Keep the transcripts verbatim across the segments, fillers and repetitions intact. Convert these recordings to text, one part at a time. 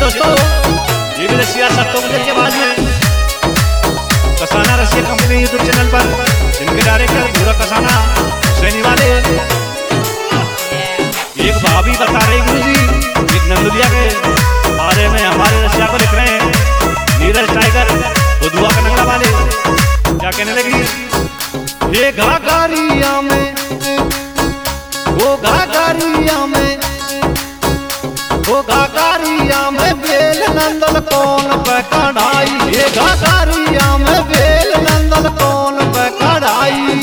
दोस्तों ये भी रसिया सत्तों के बाद में Kasana Rasiya company YouTube channel पर जिनके डायरेक्टर पूरा कसाना सैनी वाले एक भाभी बता रही गुरु जी एक नंदुलिया के बारे में हमारे रसिया को लिख रहे हैं नीरज टाइगर बुधुआ का नंगला वाले क्या कहने लगी ये घाघरिया में वो घाघरिया में वो घाघरिया में बेल नंदल कौन पे कढ़ाई ये घाघरिया में बेल नंदल कौन पे कढ़ाई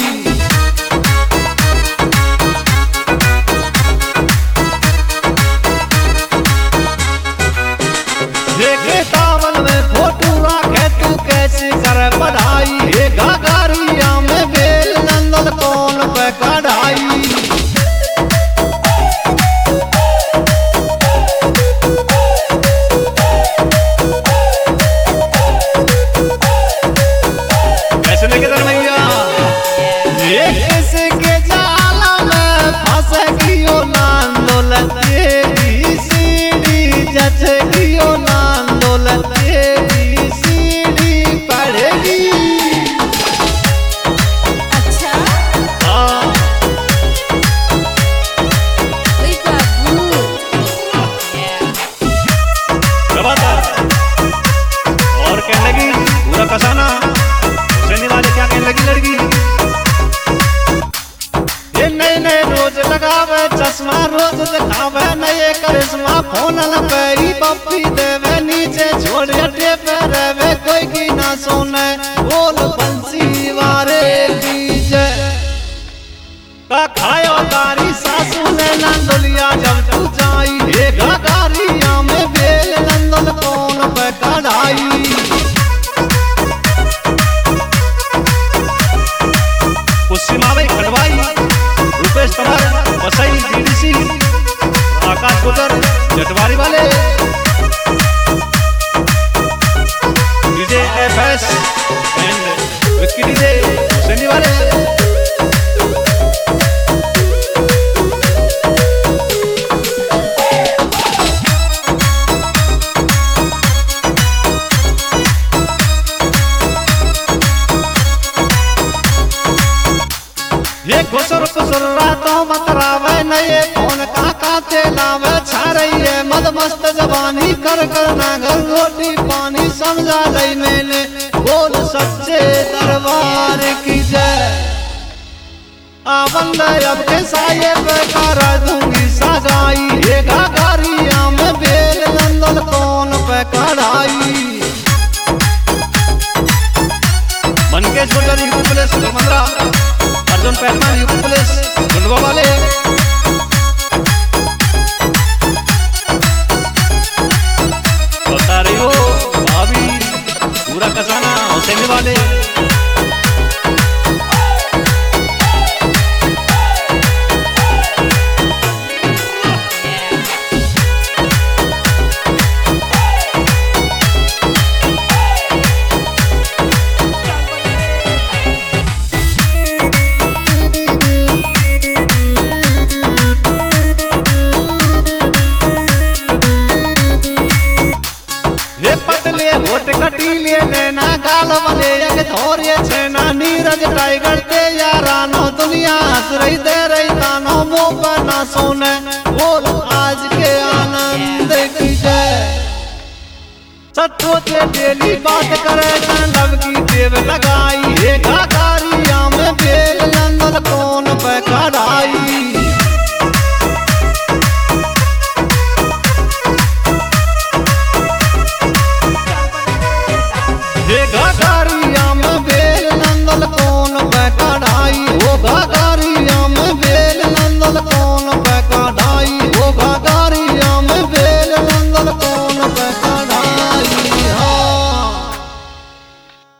देखे टावल में फोटो रखे तू कैसे करे पढ़ाई ये घाघरिया में बेल नंदल कौन पे कढ़ाई कसाना सैनी वाले क्या कहने लगी लड़की ये नए नए रोज लगावे चश्मा रोज दिखावे नए करिश्मा फोन पे ही पप्पी देवे नीचे छोड़ अड्डे पे रहवे कोई की ना सोने बोल बंसी वारे डीजे का खायो तारी सासू ने नंदुलिया जब तू जाई हे घाघरिया में बेल नंदल कौन पे कढ़ाई सीमाबाई खड़वाई रुपेश तमार वसई डीडीसी आकाश गुजर जटवारी वाले DJ FS and Vicky DJ Saini वाले ये खुसर खुसर रातों मतरावे नए कौन काका तेलावे छा रही है मद मस्त जवानी कर कर ना घर रोटी पानी समझा लई मैंने बोल सच्चे दरबार की जय आ बंदा अब के साये पे कर दूंगी सगाई ये घाघरिया में बेल नंदल कौन पे कढ़ाई मनकेश गुजर पुलिस मंदरा अर्जुन पहलवान यूपी पुलिस गुंडवा वाले बता रही हो भाभी पूरा कसाना हुसैनी वाले कटीले लेना गाल वाले एक थोड़े छेना नीरज टाइगर ते यारानो दुनिया हंस रही दे रही तानो मुंह पर ना सोने बोल आज के आनंद की जय सत्तो से डेली बात करे लव की देव लगाई हे घाघरिया में बेल नंदल कौन